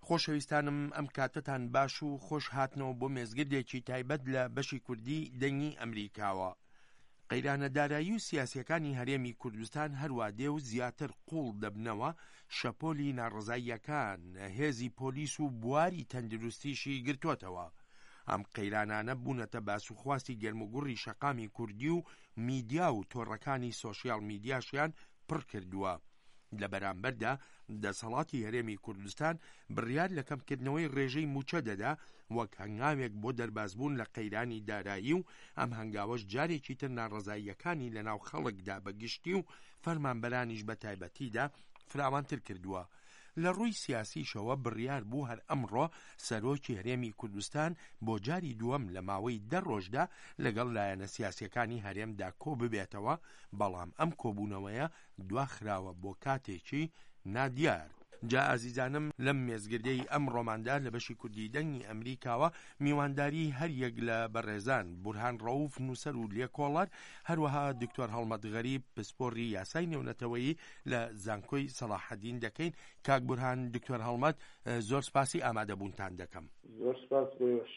خۆشەویستانم ئەم کاتتان باش و خۆش هاتنەوە بۆ مێزگردێکی تایبەت لە بەشی کوردی دەنگی ئەمریکاوە. قەیرانەدارایی و سیاسیەکانی هەرێمی کوردستان هەروە دێ و زیاتر قوڵ دەبنەوە شەپۆلی ناڕزاییەکان، هێزی پۆلیس و بواری تەندروستیشی گرتوۆتەوە. ئەم قەیرانانە بوونەتە باسوخواستی گەرموگوڕی شەقامی کوردی و میدیا و تۆڕەکانی سۆشیال میدیاشیان پڕ کردووە. لە بەرامبەردا دەسەڵاتی هەرێمی کوردستان بڕیار لە کەمکردنەوەی ڕێژەی موچە دەدا وەک هەنگاوێک بۆ دەربازبوون لە قەیرانی دارایی و ئەم هەنگاوەش جارێکی تر ناڕزاییەکانی لەناو خەڵکدا بەگشتی و فەرمانبەرانیش بە تایبەتیدا فراوانتر کردووە. لە ڕووی سیاسیشەوە بڕیار بوو هەر ئەمڕۆ سەرۆکی هەرێمی کوردستان بۆ جاری دووەم لە ماوەی 10 ڕۆژدا لەگەڵ لایەنە سیاسیەکانی هەرێمدا کۆ ببێتەوە، بەڵام ئەم کۆبوونەوەیە دواخراوە بۆ کاتێکی نادیار. جا ئازیزانم لەم مێزگردەی ئەم ڕۆماندا لە بەشی کوردی دەنگی ئەمریکاوە میوانداری هەر یەک لە بەڕێزان بورهان ڕەوف نووسەر و لێکۆڵەر، هەروەها دکتۆر هەڵمەت غەریب پسپۆڕی یاسای نێونەتەوەیی لە زانکۆی سەلاحەدین دەکەین. کاک بورهان، دکتۆر هەڵمەت، زۆر سپاسی ئامادەبوونتان دەکەم. زۆر سپاس بۆش.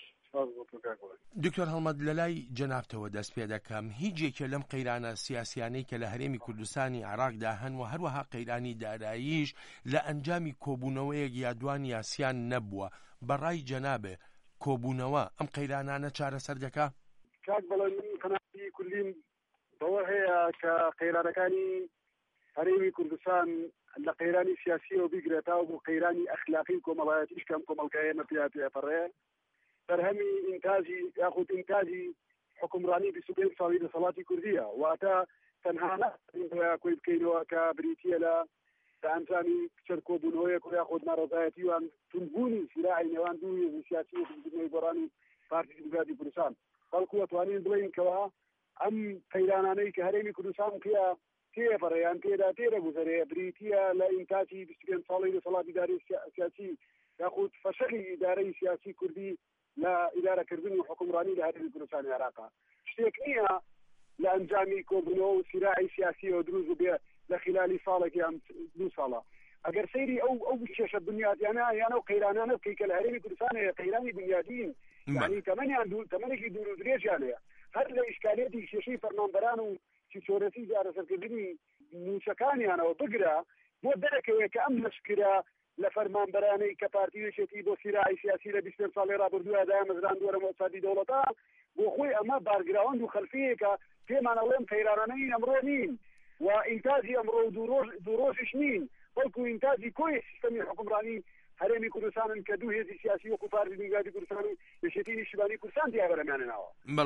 دکتۆر هەڵمەت، لە لای جەنابتەوە دەست پێ دەکەم، هیچ یەکێ لەم قەیرانە سیاسیانەی کە لە هەرێمی کوردستانی عێراقدا هەن و هەروەها قەیرانی داراییش لە ئەنجامی کۆبوونەوەیەک یادوان یاسیان نەبووە. بەڕای جەنابێ کۆبوونەوە ئەم قەیرانانە چارەسەر دەکا؟ کاک بەڵێ من قەناعەتی کولیم بەوە هەیە کە قەیرانەکانی هەرێمی کوردستان لە قەیرانی سیاسیەوە بیگرێتەوە بۆ قەیرانی ئەخلاقی و کۆمەڵایەتیش کەم کۆمەڵگایە پێپەڕێ بەرهەمی ئینتاجی یاخود ئینتاجی حکومڕانی 25 ساڵی دەسەڵاتی کوردیە، واتە تەنها کۆی بکەینەوە کە بریتیە لە ئەنجامی کچەر کۆبوونەوەیەک و یاخود ناڕزایەتی وان تونبوونی سیراعی نێوان دوو هێزی سیاسی و حزبی گۆڕانی پارتی دیموکراتی کوردستان، بەڵکو ئەتوانین بڵێین کەوا ئەم قەیرانانەی کە هەرێمی کوردستان تێپەڕێیان تێدا تێدەگوزەرێ بریتیە لە ئینتاجی 25 ساڵی دەسەڵاتی ئیدارەی سیاسی یاخود فەشەقی ئیدارەی سیاسی کوردی لە ئیدارەکردنی و حکومڕانی لە هەرێمی کوردستانی عێراقا. شتێک نییە لە ئەنجامی کۆبوونەوە و سیراعی سیاسیەوە دروست بێ لە خلالی ساڵێکی یان 2 ساڵە. ئەگەر سەیری ئەو کێشە بنیادیانە یان ئەو قەیرانانە بکەی کە لە هەرێمی کوردستان هەیە قەیرانی بنیادین، یعنی تەمەنێکی دوور و درێژیان هەیە، هەر لە ئیشکالێتی کێشەی فەرمانبەران و چۆرەتی جارەسەرکردنی نووسەکانیانەوە بگرە بۆ دەرەکەوێت کە ئەم مەشکرە لە فەرمانبەرانەی کە پارتیوێشێتی بۆ سیراعی سیاسی لە 20 ساڵی ڕابردووە دامەزراندووە مۆسادی دەوڵەتە بۆ خۆی ئەمە بارگراوند و خەلفەیەکە پێمانەڵێن قەیرانانەی ئەمڕۆ نین و ئینتاجی ئەمڕۆ دوو ڕۆژش نین، بەڵکو ئینتاجی کۆی سیستەمی حکومڕانی هەرێمی کوردستانن کە دوو هێزی سیاسی وەکو پارتی دیموکراتی کوردستان و یەکێتی نیشتیمانی کوردستان دیابەرەمانێناوە.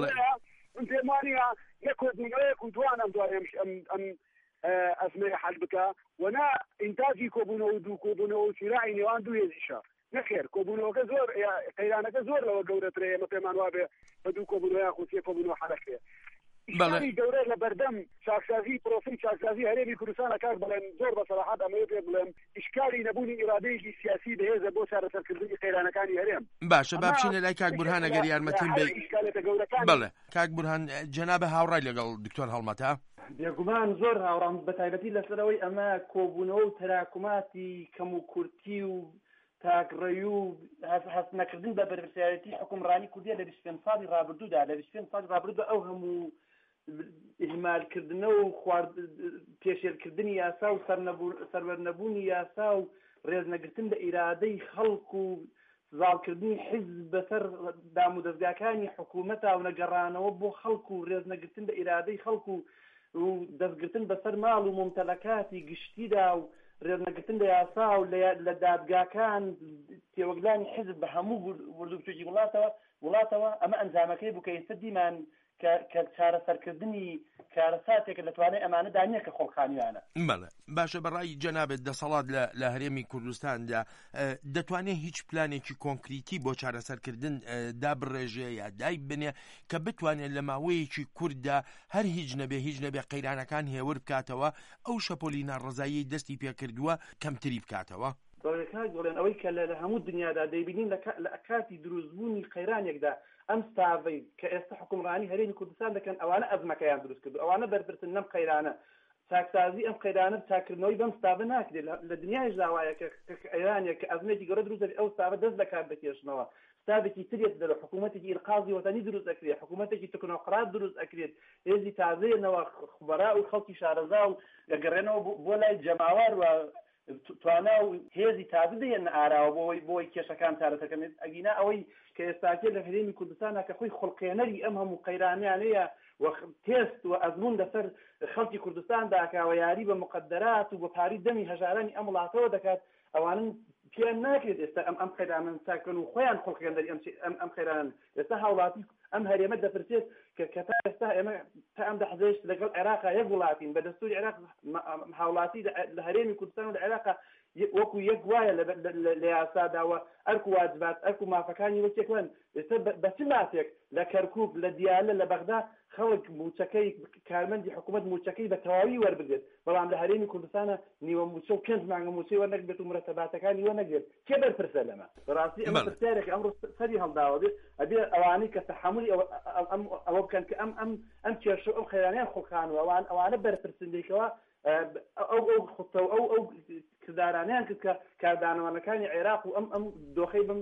من پێم وانییە یەک کۆبوونەوەیەک و دوانم دوای ئەم ئەزمەیە حەل بکە وەنا ئینتاجی کۆبوونەوە و دوو کۆبوونەوە و سیراعی نێوان دوو هێزیشە نەخێر. کۆبوونەوەکە زۆر قەیرانەکە زۆر لەوە گەورەترە، ئێمە پێمان وابێ بە دوو کۆبوونەوە یاخود سێ کۆبوونەوە حەلەکرێ. ئیشکالی گەورە لە بەردەم چاکسازی پرۆسی چاکسازی هەرێمی کوردستانە کاک بڵێن زۆر بەسەراحەت ئەمەیە پێ بڵێم ئیشکالی نەبوونی ئیرادەیەکی سیاسی بەهێزە بۆ چارەسەرکردنی قەیرانەکانی هەرێم. باشە، با بچینە لای کاک بورهان ئەگەر یارمەتیم بێ. بەڵێ کاک بورهان، جەنابە هاوڕای لەگەڵ دکتۆر هەڵمەتە؟ بێگومان زۆر هاوڕام بە تایبەتی لەسەرەوەی ئەمە کۆبوونەوە و تەراکماتی کەم و کورتی و تاکڕێی و هەست نەکردن بە بەرپرسیارەتی حکومڕانی کوردیە لە 25 ساڵی ڕابردوودا لە 25 ساڵی ڕابردوو ئەو هەموو ئیهمالکردنەوە و پێشێرکردنی یاسا و سەروەرنەبوونی یاسا و ڕێزنەگرتن بە ئیرادەی خەڵک و زاڵکردنی حیزب بەسەر دام و دەستگاکانی حکوومەتە و نەگەڕانەوە بۆ خەڵک و ڕێزنەگرتن بە ئیرادەی خەڵک و دەستگرتن بەسەر ماڵ و ممتەلەکاتی گشتیدا و ڕێزنەگرتن بە یاسا و لە دادگاکان تێوەگلانی حیزب بە هەموو وردوبچووکی وڵاتەوە ئەمە ئەنجامەکەی بوو کە ئێستا دیمان کە چارەسەرکردنی کارەساتێک لە توانای ئەمانەدا نییە کە خۆڵخانیوانە. بەڵێ باشە، بەڕای جەنابێت دەسەڵات لە هەرێمی کوردستاندا دەتوانێت هیچ پلانێکی کۆنکریتی بۆ چارەسەرکردن دابڕێژێ یا دای بنێ کە بتوانێت لە ماوەیەکی کووردا هەر هیچ نەبێ قەیرانەکان هێور بکاتەوە، ئەو شەپۆلی ناڕزایی دەستی پێکردووە کەمتری بکاتەوە؟ دەڵێن ئەوەی کە لە هەموو دنیادا دەیبینین لە کاتی دروستبوونی قەیرانێکدا ئەم ستاڤەی کە ئێستا حکومڕانی هەرێمی کوردستان دەکەن ئەوانە ئەزمەکەیان دروست کردو، ئەوانە بەرپرسن نەم قەیرانە چاکسازی ئەم قەیرانە چاکردنەوەی بەم ستافە ناکرێت لە دنیایش داوایە کە ئێرانە کە ئەزمەتی گەورە دروست ئەو ستافە دەست دەکات بەکێشنەوە ستافێکی ترێت دەرە حکوومەتێکی ئیرقازی وەتانی دروست ئەکرێت حکوومەتێکی تەکنۆقرات دروست ئەکرێت هێزی تازەیەنەوە خبەرا و خەڵکی شارەزا و دەگەڕێنەوە بۆ لای جەماوار و توانە و هێزی تازە دێن ئاراوە بۆی کێشەکان چارەتەکەنێت ئەگینا ئەوەی کە ئێستاکێ لە هەرێمی کوردستانە کە خۆی خڵقێنەری ئەم هەموو قەیرانیانەیە تێست و ئەزمون لەسەر خەڵکی کوردستان داکاوە یاری بە مقدرات و بە پاری دەمی هەژارانی ئەم وڵاتەوە دەکات ئەوانن پێیان ناکرێت ئێستا ئەم قەیرانن چاکردن و خۆیان خڵقێنەری ئەم قەیرانن ئێستا هاوڵاتی ئەم هەرێمە دەپرسێت کە تا ئێستا ئێمە تا ئەم دەحزێشت لەگەڵ عێراقا یەک وڵاتین بە دەستوری عێراق هاوڵاتی لە هەرێمی کوردستان و لە عێراقا وەکو یەک وایە لە یاساداوە ئەرک و واجبات ئەرک و مافەکانی وەکێکوان ئێستا بە چ مافێک لە کەرکووک لە دیالە لە بەغدا خەڵک موچەکەی کارمەندی حکوومەت موچەکەی بە تەواوی وەربگرێت بەڵام لە هەرێمی کوردستانە نیوە موچە و 5 مانگە موچەی وەرنەگرێت و مرەتەباتەکانی وەرنەگرێت کێ بەرپرسە لەمە بەڕاستی ئەمە پرسیارێک ئەمڕۆ سەری هەڵداوە بێت ئەبێ ئەوانەی کە تەحملی ئەوە بکەن کە ئەم کێشە ئەم خەیرانیان خۆخانوە ئەوانە بەرپرسندێکەوە ئەو خۆتە ئەو کردارانیان کرد کە کاردانەوەەکانی عێراق و ئەم دۆخەی بم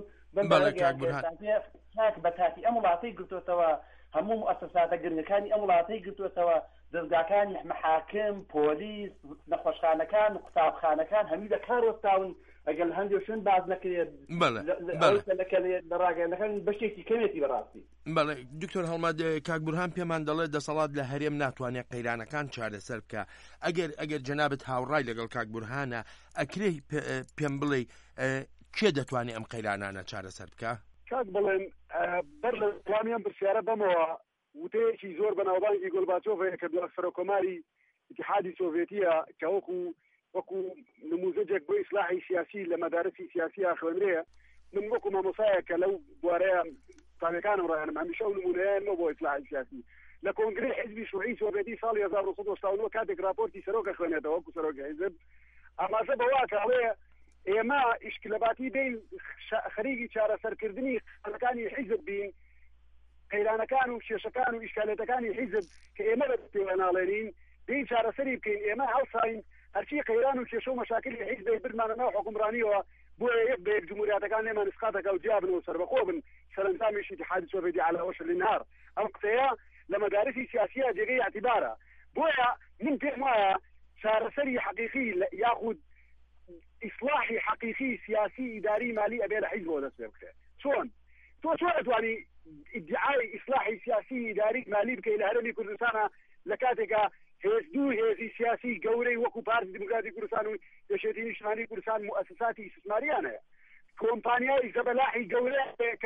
بە تاکی ئەم وڵاتەی گرتوێتەوە هەموو مؤسساتە گرنگەکانی ئەم وڵاتەی گرتوێتەوە دەستگاکانی محاکم پۆلیس نەخۆشخانەکان و قوتابخانەکان هەمی لە کارۆستاون ئەگەر هەندێک شوێن باز نەکرێت لە ڕاگەیەنەکان بەشێکی کەمێتی بەڕاستی بەڵێ دکتۆر هەڵمەد کاک بورهان پێمان دەڵێت دەسەڵات لە هەرێم ناتوانێت قەیرانەکان چارەسەر بکە ئەگەر جەنابەت هاوڕای لەگەڵ کاک بورهانە ئەکرێ پێم بڵێ کێ دەتوانێت ئەم قەیرانانە چارەسەر بکە؟ کاک بڵێن بەر لە وڵامیان پرسیارە بەمەوە وتەیەکی زۆر بەناوبانگی گۆلباچۆڤەیە کە دوای سەرۆکۆماری ئیتیحادی سۆڤێتیە کە وەکو نموزەجێک بۆ ئیسلاحی سیاسی لە مەدارسی سیاسیە خوێنرەیە من وەکو مامۆسایە کە لەو بوارەیە تاویەکانم ڕایانم هەمیشە ئەو نمونەیەنەوە بۆ ئیسلاحی سیاسی لە کۆنگرەی حیزبی شوعی سۆڤێتی ساڵی 1970 کاتێک راپۆرتی سەرۆکە خوێنێتەوە وەکو سەرۆکە حیزب ئاماژە بەواکە ئەوەیە ئێمە ئیشکلەباتی بین خەریکی چارەسەرکردنی قەیرانەکانی حیزب بین قەیرانەکان و کێشەکان و ئیشکالێتەکانی حیزب کە ئێمە بە پێوەناڵێنین بین چارەسەری بکەین ئێمە هەڵساین هەرچی قەیران و کێشە و مەشاکلی حیزب برمانە ناو حکومڕانیەوە بۆ یەک بە یەک جمهوریەتەکان لێمان اسقاتەکە و جیابن و سەربەخۆ بن سەرنجامیشی اتحادی سۆڤێتی على وشك الانهار ئەم قسەیە لە مەدارسی سیاسیە جێگەی اعتیبارە بۆیە من پێم وایە چارەسەری حەقیقی یاخود إصلاحي حقيقي سياسي إداري مالي أبي الحزب ولا سبب شون أتواني ادعاء إصلاحي سياسي إداري مالي بكي لهرمي كردستان لكاتك هزدو هزي سياسي قوري وكو بارت ديمقراطي كردستان يشتين اجتماعي كردستان مؤسساتي استثمارية كومبانيا زبلاحي قوري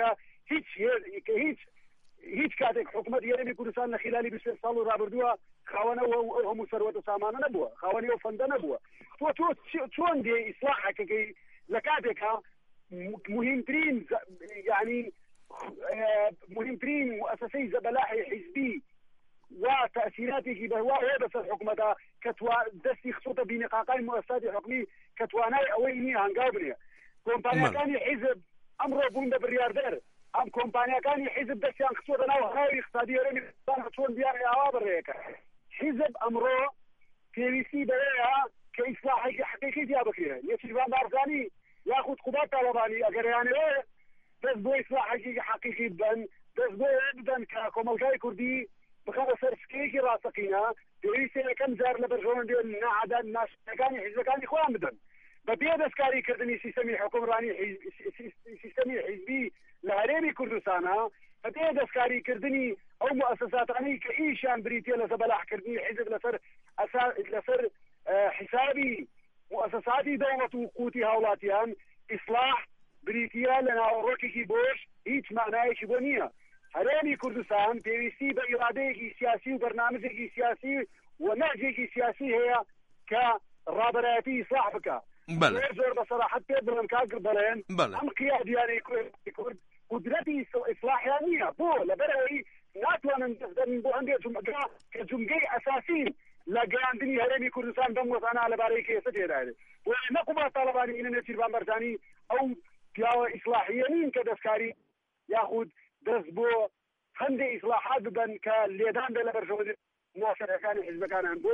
هیچ کاتێک حکومت یەرێمی کوردستان لە خلالی 20 ساڵ و ڕابردووە خاوەنە و هەموو سەروەتە سامانە نەبووە خاوەنی ئەو فەندە نەبووە تۆ چۆن دێ ئیسلاحەکەی لە کاتێکە مهمترین يعني مهمترین مؤسسەی زەبەلاحی حیزبی و تأثیراتێکی بەهوا هەیە بەسەر حکومەتە کە دەستی خسوتە بینقاقای مؤسساتی حکومی کە توانای ئەوەی نییە هەنگاو بنێ کۆمپانیەکانی حیزب ئەمڕۆ بوون بە بڕیاردەر ئەم کۆمپانیەکانی حیزب دەستیان خسوتە ناو هەناوی اقتصادی هەرێمی کوردستان چۆن دیاری ئاوا بڕێیەکە حیزب ئەمڕۆ پێویستی بەوەیە کە ئیسلاحێکی حقیقی دیا بکرێت نێچیروان بارزانی یاخود قوبات تاڵەبانی ئەگەریانەوە دەست بۆ ئیسلاحێکی حقیقی بن دەست بۆ بدەن کە کۆمەلگای کوردی بخەوە سەر سکەیەکی ڕاستەقینە پێویستە یەکەم جار لە بەرژەوەندێ نەعادات ناشنەکانی حیزبەکانی خۆیان بدەن بە بێ دەستکاریکردنی سیستەمی حکومڕانی سیستەمی حیزبی لە هەرێمی کوردستانە بە بێ دەستکاریکردنی ئەو مؤسساتانی کە ئیشیان بریتە لە زەبەلاحکردنی حیزب لەسەر حسابی مؤسساتی دەوڵەت و قوتی هاوڵاتیان ئیسلاح بریتە لە ناوەڕۆکێکی بۆش هیچ مانایەکی بۆ نییە هەرێمی کوردستان پێویستی بە ئیرادەیەکی سیاسی و بەرنامجێکی سیاسی و نەهجێکی سیاسی هەیە کە ڕابەرایەتی ئیسلاح بکە زۆر بەسەراحەت پێ بڵێن کاگر بڵێن ئەم قیادیانەی کورد قدرەتی ئیسلاحیان نییە بۆ لەبەرەوەی ناتوانن دەستدەن بۆ هەندێک جومگا کە جومگەی ئەساسین لە گەیاندنی هەرێمی کوردستان بەم وەزانە لەبارەی کێسە تێدایێت بۆ نەقوبات تاڵەبانی ئینە نێچیروان بەرزانی ئەو پیاوە ئیسلاحیە نین کە دەستکاری یاخود دەست بۆ هەندێک ئیسلاحات ببن کە لێدان بێ لە بەرژەوەندی موافقەکانی حیزبەکانان بۆیە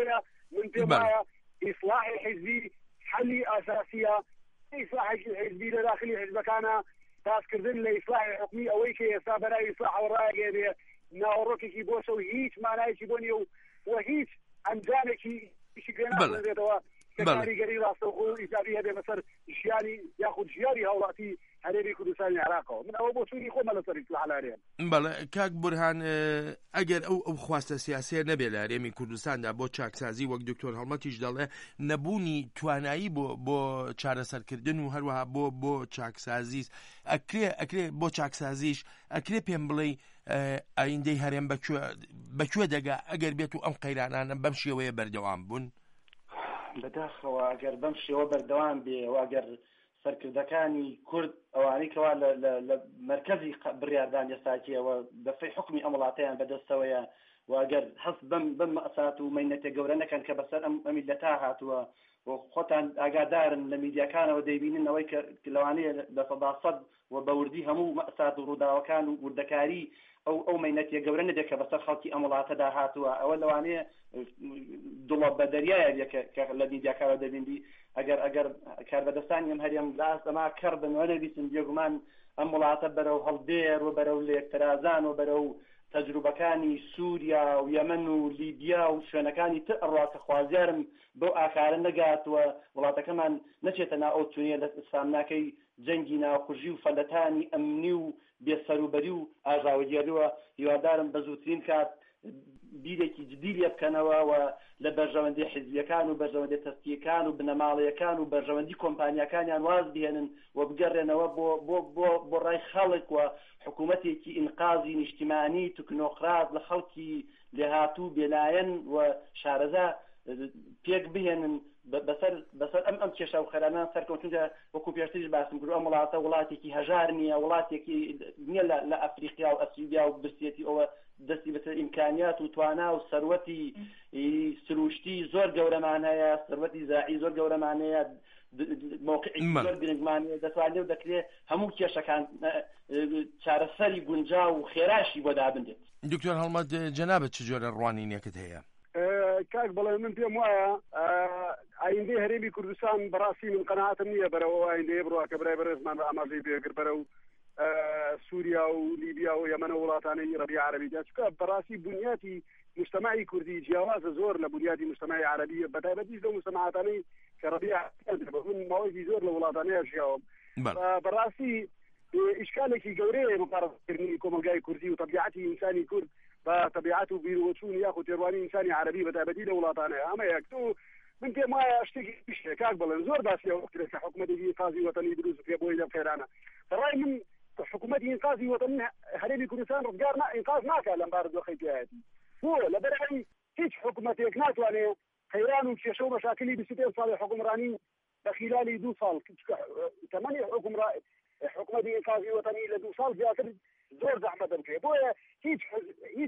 من بما إصلاح الحزبي حل أساسية إصلاح الحزبي لداخل حزب كان تاسكردن لإصلاح الحكمي أويك يسابنا إصلاح وراء ناوروكي كي بوسو هيت معناه كيبونيو وهيت أنجانكي شكلنا كاري قريب أصله إيجابي هذا مثلا جياني يأخذ جياري هؤلاء هربي كردستان عراقه من أول بوسوني خو ما لصريت الحلالين. بله كاك برهان أجر أو خواست سياسية نبيل هربي كردستان دا بو چاکسازی وقت دکتر هەڵمەتیش دەڵێ نەبوونی توانایی بۆ چارەسەرکردن و هەروەها بۆ چاکسازیش ئەکرێ بۆ چاکسازیش ئەکرێ پێم بڵێ ئایندەی هەرێم بەکوێ دەگا ئەگەر بێت و ئەم قەیرانانە بەم شێوەیە بەردەوام بوون بەداخەوە ئەگەر بەم شێوە بەردەوام بێ و ئەگەر سەرکردەکانی کورد ئەوانەی کەوا لە مرکزی بڕیاردان ئێستاکیەوە دەفەی حکمی ئەم وڵاتەیان بەدەستەوەیە و ئەگەر هەست بەم مەسات و مەینەتە گەورە نەکەن کە بەسەر ئەم میلەتا هاتووە و خۆتان ئاگادارن لە میدیاکانەوە دەیبینن ئەوەی کە لەوانەیە لە سەداسەد و بەوردی هەموو مەسات و ڕووداوەکان و وردەکاری ئەو مەینەتە گەورە نەبێت کە بەسەر خەڵکی ئەم وڵاتەدا هاتووە ئەوە لەوانەیە دڵە بەدەریایە کە لە میدیاکانەوە دەبینی ئەگەر کاربەدەستانی ئەم هەرێم لاس ئەما کەڕبن وەنەبیستن بێگومان ئەم وڵاتە بەرەو هەڵدێر و بەرەو لێکتەرازان و بەرەو تەجروبەکانی سووریا و یەمەن و لیبیا و شوێنەکانی تر ئەڕاتە خوازیارم بەو ئاکارە نەگاتوە وڵاتەکەمان نەچێتە ناو ئەو توێنێ لە سامناکەی جەنگی ناوخوژی و فەلەتانی ئەمنی و بێسەروبەری و ئاژاوەگێریەوە هیوادارم بە زووترین کات بیرێکی جدی لێ بکەنەوە و لە بەرژەوەندی حیزبیەکان و بەرژەوەندی تەستیەکان و بنەماڵیەکان و بەرژەوەندی کۆمپانیەکانیان واز بهێنن و بگەڕێنەوە بۆ ڕای خەڵک و حکوومەتێکی ئینقاذی نیشتیمانی تکنۆقراط لە خەڵکی لێهاتوو بێلایەن و شارەزا پێک بهێنن بەسەر ئەم کێشە و خەرانان سەرکەوتونکە وەکو پێشتریش باسم کرد ئەم وڵاتە وڵاتێکی هەژار نییە وڵاتێکی نییە لە ئەفریقیا و ئەسیوبیا و برسێتی ئەوە دەستی بەسەر ئیمکانیات و توانا و سەروەتی سروشتی زۆر گەورەمان هەیە سەروەتی زاعی زۆر گەورەمان هەیە موقعی زۆر گرنگمان هەیە دەتوانێت و دەکرێت هەموو کێشەکان چارەسەری گونجا و خێراشی بۆ دابنێت. دکتۆر هەڵمەت جەنابەت چ جۆرە ڕوانینێکت هەیە؟ کاک بەڵێ من پێم وایە ئایندەی هەرێمی کوردستان بەڕاستی من قەناعەتم نییە بەرەوە ئایندەیە بڕوا کە برای بەڕێزمان ئاماژەی پێگر بەرەو سووریا و لیبیا و یەمەن و وڵاتانی ڕەبیع عەرەبی چونکە بەڕاستی بنیاتی مجتمعی کوردی جیاوازە زۆر لە بنیاتی مجتمعی عەرەبی بەتایبەتیش لەو مجتمعاتانەی کە ڕەبیع من ماوەیەکی زۆر لە وڵاتانەیە ژیاوم بەڕاستی ئیشکالێکی گەورەیە مقارنەکردنی کۆمەلگای کوردی و طبیعەتی ئینسانی کورد بە طبیعەت و بیرۆچوون یاخود تێڕوانی ئینسانی عەرەبی بەتایبەتی لە وڵاتانەیە ئەمە یەک من پێم وایە شتێکی پیشێ کاک بڵێن زۆر باسی ئەوە کرێت کە حکوومەتێکی ئینقاذی وەتەنی دروست بکرێ بۆی لەم خێرانە بەڕای من حکوومەتی ئینقاذی وەتەنی هەرێمی کوردستان ڕزگار ئینقاذ ناکات لەم بارودۆخەی پێایەتی بۆ لەبەرەوەی هیچ حکوومەتێک ناتوانێت خەیران و کێشە و مەشاکلی 25 ساڵی حکومڕانی بە خلالی 2 ساڵ تەمەنی حکوومەتی ئینقاذی وەتەنی لە 2 ساڵ زیاتر زۆر زەحمەت بکرێت بۆیە هیچ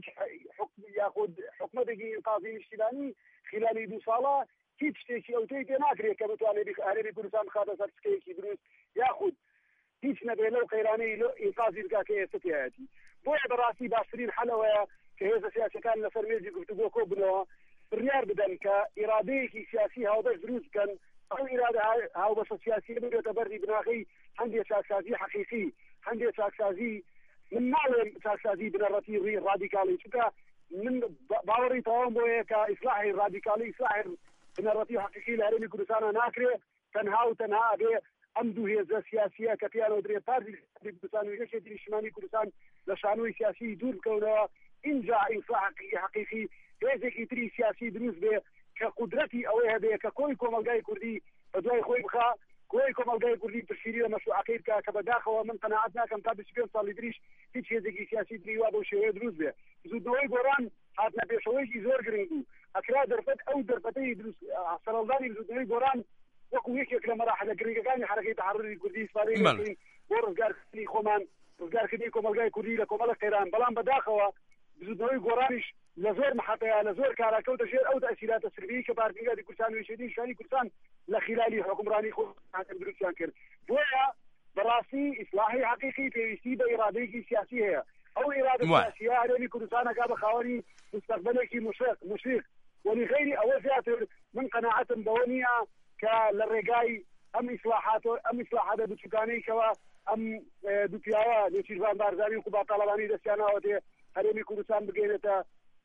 یاخود حکوومەتێکی ئینقاذی نیشتیمانی خلالی 2 ساڵە هیچ شتێکی ئەوتەی پێ ناکرێت کە بتوانێت هەرێمی کوردستان بخاتە سەر سکەیەکی دروست یاخود هیچ نەبێت لەو قەیرانەی ئینقاذی بکات کە ئێستا تایەتی بۆیە بەڕاستی باشترین حەلەوەیە کە هێزە سیاسیەکان لەسەر مێزی گفتوگۆ کۆ بنەوە بڕیار بدەن کە ئیرادەیەکی سیاسی هاوبەش دروست بکەن ئەو ئیرادە هاوبەشە سیاسی ببێتە بەردی بناغی هەندێک چاکسازی حەقیقی هەندێک چاکسازی من ناڵێم چاکسازی بنەڕەتی ڕووی ڕادیکاڵی چونکە من باوەڕی تەواوم بۆیە کە ئیسلاحی ڕادیکاڵی ئیسلاحی بنەڕەتی حەقیقی لە هەرێمی کوردستانە ناکرێت تەنها و تەنها ئەبێ ئەم دوو هێزە سیاسیە کە پیانەوە درێ پارتی کوردستان و یەکێتی نیشتیمانی کوردستان لە شانۆی سیاسی دوور بکەونەوە اینجا ئیسلاح حەقیقی هێزێکی تری سیاسی دروست بێ کە قودرەتی ئەوەی هەبێ کە کۆی کۆمەلگای کوردی بە دوای خۆی بخا کۆی کۆمەلگای کوردی پشتگیری لە مەشروعەکەی بکات کە بەداخەوە من قەناعەت ناکەم تا 25 ساڵی تریش هیچ هێزێکی سیاسی تری وا بەو شێوەیە دروست بێ زودنەوەی گۆران هاتنە پێشەوەیکی زۆر گرنگ بوو ئەکرا دەرفەت ئەو دەرفەتەی دروست سەرەڵدانی زودنەوەی گۆران وەکو یەکێک لە مەراحلە گرنگەکانی حرەکەی تحرری کوردی ئیسپارەی دەکەین بۆ ڕزگارکردنی خۆمان ڕزگارکردنی کۆمەلگای کوردی لە کۆمەڵە قەیران بەڵام بەداخەوە زودنەوەی گۆڕانیش لە زۆر محەتەیە لە زۆر کاراکەوتە ژێر ئەو تەسیراتە سروی کە پارتیگاری کوردستان و یەکێتی نیشتیمانی کوردستان لە خلالی حکومڕانی خۆیان دروستیان کرد بۆیە بەڕاستی ئیسلاحی حەقیقی پێویستی بە ئیرادەیەکی سیاسی هەیە ئەو ئیرادە سیاسیە هەرێمی کوردستانەکا بە خاوەنی مستەقبەلێکی مشرق ولغير أو زياتر من قناعة بونية كالرجاي أم إصلاحات بتشكاني كوا أم بتياوا لشيفان بارزاني وكبا طالباني دستيانا وتي هرمي كردستان بجينة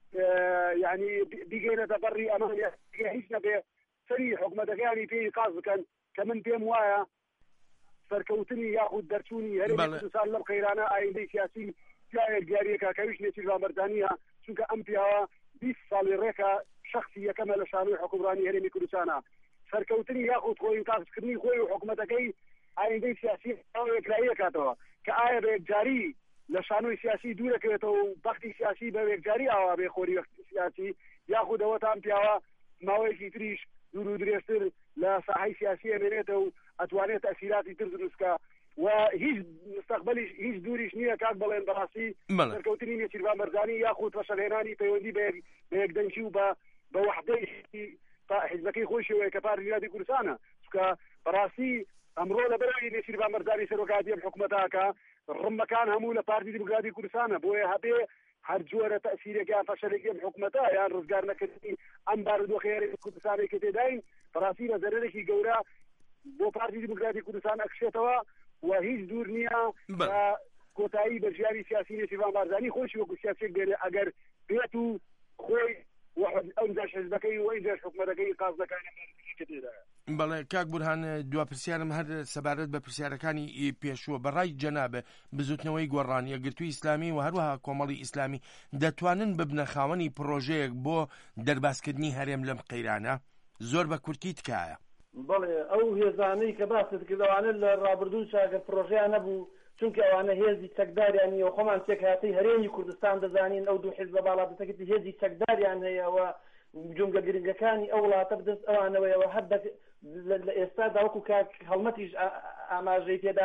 يعني بجينة بري أمانية هيشنا بسري حكومة يعني في قاصد كان كمن بيم وايا سركوتني ياخذ درسوني هرمي كردستان لب خيرانا أي سياسي لا الجارية كايش لشيفان بارزانية شو كأمبيها 20 سال ريكا شخصية كما لشانوي حكمراني هرمي كردستانا سركوتني ياخذ خوي قاصد كرني خوي وحكومتكي أي سياسي أو إقرائية كاتوا كآية بجاري لشانوی سیاسی دوره کردو وقتی سیاسی به جاری آوا به خوری سیاسی یا خود وطن پیاوا ماوی تریش دورو درستر لساحه سیاسی امنیتو اتوانه تأثیراتی تردرسکا و هیچ مستقبلی هیچ دوریش نیه که اقبال انبراسی سرکوتنی نیه چیربان مرزانی یا خود وشلهنانی پیوندی به یک دنشی و به وحده حزبکی خوشی و کپار ریادی کردستانه که براسی امرو لبرای نیه چیربان مرزانی سروکاتی حکومتها که رمكان همو لبارتي ديمقراطي كردستان بوي هبي هرجوره تاثير كان فشل حكومتها يعني رزقارنا كتي ام باردو خير كردستان كتي داين فراسينا زرركي جورا بو بارتي ديمقراطي كردستان اكشتوا وهيج دورنيا كوتاي برجاري سياسي سيفان بارزاني خوش وكو سياسي غير اگر بيتو خوي واحد انزاش حزبكي وانزاش حكومتكي قاصده كان كتي دا بەڵێ کاک بورهان دوا پرسیارم هەر سەبارەت بە پرسیارەکانی پێشووە بەڕای جەنابە بزوتنەوەی گۆڕانی یەکگرتووی ئیسلامی و هەروەها کۆمەڵی ئیسلامی دەتوانن ببنە خاوەنی پرۆژەیەک بۆ دەرباسکردنی هەرێم لەم قەیرانە زۆر بە کورتی تکایە بەڵێ ئەو هێزانەی کە باست کردەوانە لە ڕابردوو چاکە پرۆژیان نەبوو چونکە ئەوانە هێزی چەکداریانی و خۆمان چێکهاتی هەرێمی کوردستان دەزانین ئەو دوو حیزب باڵا دەتەکەی هێزی چەکداریان هەیەەوە جونگە گرنگەکانی ئەو وڵاتە بدەست ئەوانەوەیەوە هەر لە ئێستادا وەکو کاک هەڵمەتیش ئاماژەی تێدا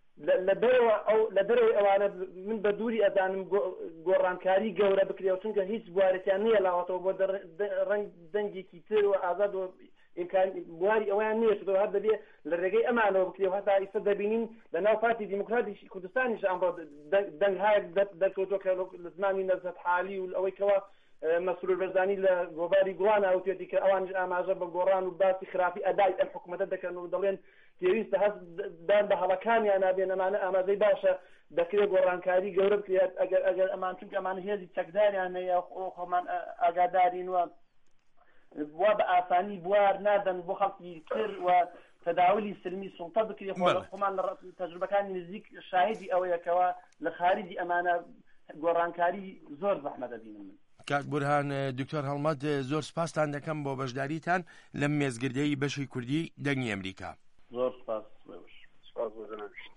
لە دەرەوەی ئەوانە من بە دووری ئەزانم گۆڕانکاری گەورە بکرێەوە چونکە هیچ بوارێکیان نییە لاوەتەوە بۆ ڕەنگ دەنگێکی تر و ئازاد و بواری ئەویان نییە هەر دەبێ لە ڕێگەی ئەمانەوە بکرێەوە هەتا ئیستا دەبینین لە ناو پارتی دیموکراتی کوردستانیش ئەمڕۆ دەنگهایەک دەرکەوتووە کە لە زمانی نەزەت حالی و ئەوەی کەەوە مسئول بەرزانی لە گۆڤاری گوڵان هاوتێتی کە ئەوانش ئاماژە بە گۆڕان و باسی خراپی ئەدای ئەم حکوومەتە دەکەن و دەڵێن پێویستە هەستدان بە هەڵەکانیان نابێن ئەمانە ئاماژەی باشە دەکرێت گۆڕانکاری گەورە بکرێت ئەگەر ئەمان چونکە ئەمان هێزی چەکداریان هەیە خۆمان ئاگادارین وە بە ئاسانی بوار نادەن بۆ خەڵکی تر و تەداولی سلمی سوڵتە بکرێت خۆمان لە تەجروبەکانی نزیک شاهدی ئەوەیەکەوە لە خارجی ئەمانە گۆڕانکاری زۆر زەحمە دەبینم من. کاک بورهان دکتۆر هەڵمەت زۆر سپاسان دەکەم بۆ بەشداریتان لەم مێزگردەی بەشی کوردی دەنگی ئەمریکا. زۆر سپاس.